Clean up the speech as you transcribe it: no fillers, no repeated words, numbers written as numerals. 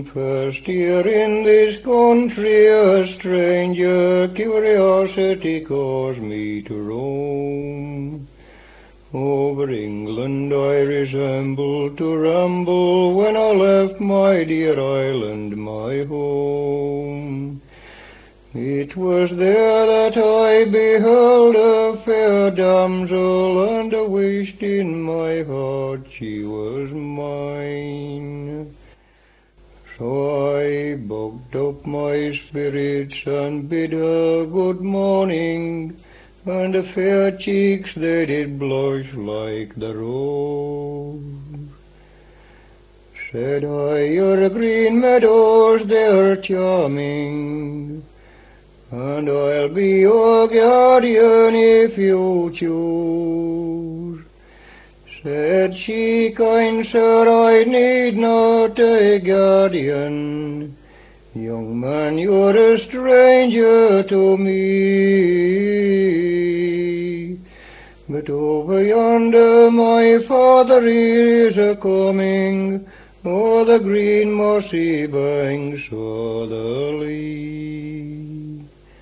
first year in this country, a stranger curiosity caused me to roam. Over England I resembled to ramble when I left my dear island, my home. It was there that I beheld a fair damsel, and I wished in my heart she was mine. So I bogged up my spirits and bid her good morning, and the fair cheeks they did blush like the rose. Said I, your green meadows, they're charming, and I'll be your guardian if you choose. Said she, kind sir, I need not a guardian. Young man, you're a stranger to me. But over yonder my father is a-coming, o'er the green mossy banks o'er the lea.